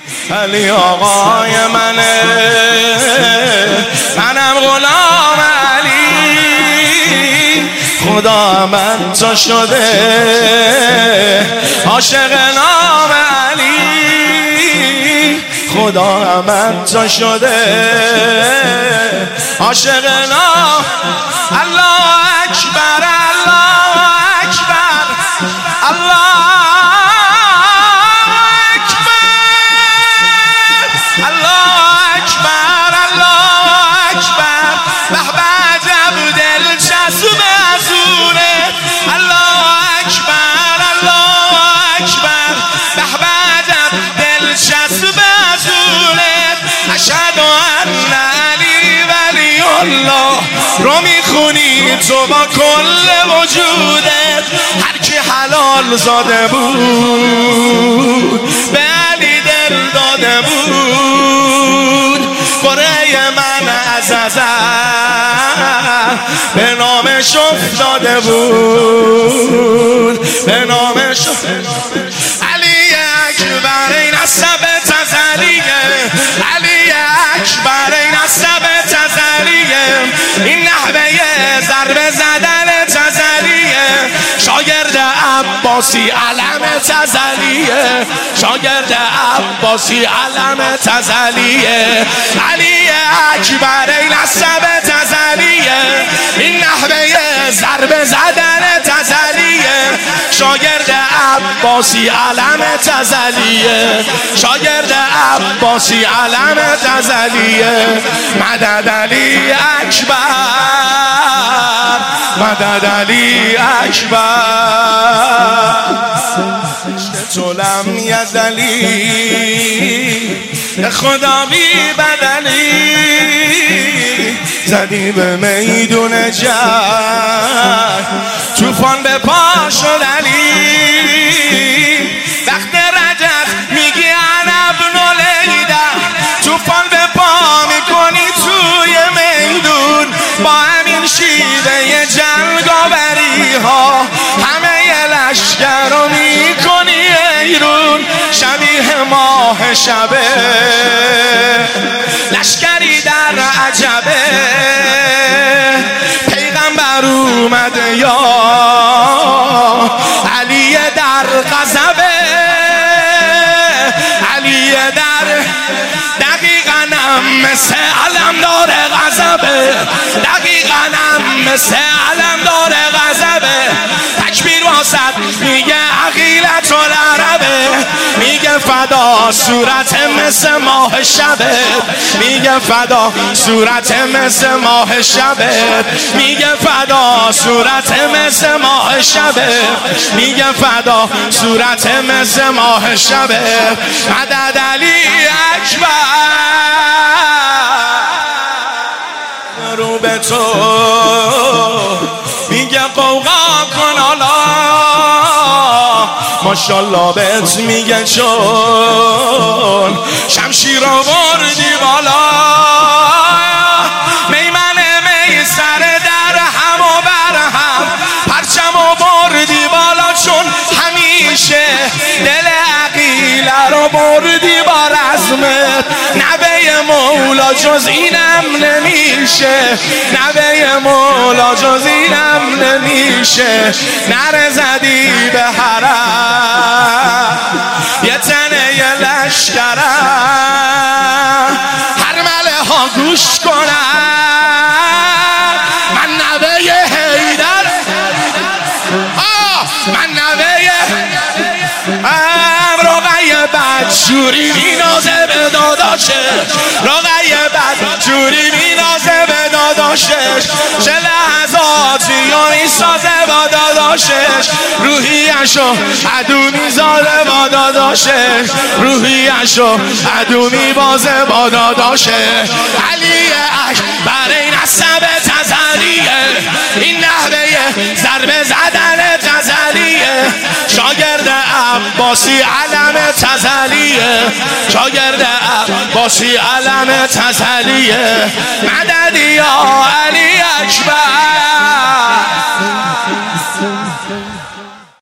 علی آقای منه، منم غلام علی، خدا من تو شده عاشق نام علی، خدا من تو شده عاشق نام. الله اکبر الله اکبر الله رو میخونی تو با کل وجودت، هر کی حلال زاده بود به علی دل داده بود، کره من از به نامش افتاده بود، به نامش علی اکبر این عصب تزلیه، علی اکبر این عصب تزلیه، این نحوه ضربه زدن تزلیه، شاگرد عباسی علم تزلیه، شاگرد عباسی علم تزلیه، علی اکبر این عصب تزلیه، این نحوه ضربه زدن تزلیه، شاگرد عباسی علم تزلیه، شاگرد عباسی علم تزلیه، مدد علی اکبر، مدد علی اکبر، تو لم یزلی خدا بی بدلی، زدی به میدون جنگ توفان به پا شد علی، وقت رجب میگی انا ابن لیده، توفان به پا میکنی توی میدون، با همین شیوه جنگاوری ها همه لشکر رو میکنی ایرون، شبیه ماه شبه لشکری در عجبه، پیغمبر اومده یا علی در غضبه، علی در دقیقاً مثل علمدار غضبه، دقیقاً مثل علمدار غضبه، تکبیر واسط میگه عقیلت العربه، میگه فدا صورت مثل ماه شبه، میگه فدا صورت مثل ماه شبه، میگه فدا صورت مثل ماه شبه، میگه فدا صورت مثل ماه شبه، مدد علی اکبر، رو به تو میگه قوقا کن حالا، ماشالله بهت میگه چون شمشیر رو بردی بالا، میمن میسر در هم و بر هم، پرچم رو بردی بالا، چون همیشه دل عقیله رو بردی با رزمت، نبه مولا جز اینم نمیشه، نبه مولا جز اینم نمیشه، نره زدی به حرم یه تنه یه لشکرم، هر مله ها گوش کنم، من نبه حیدر، من نبه رقیه بدجوری مینازه به داداشش، رقیه بدجوری مینازه به داداشش، چه لحظاتی یا میسازه با داداشش، روحیشو عدو میزاده با داداشش، روحیشو عدو میبازه با داداشش، علی اکبر این عصب تزلیه، این نحوه ضربه زدن تزلیه، شاگرد عباسی علم تزلیه، شاگرد عباسی علم تزلیه، مدد یا علی اکبر.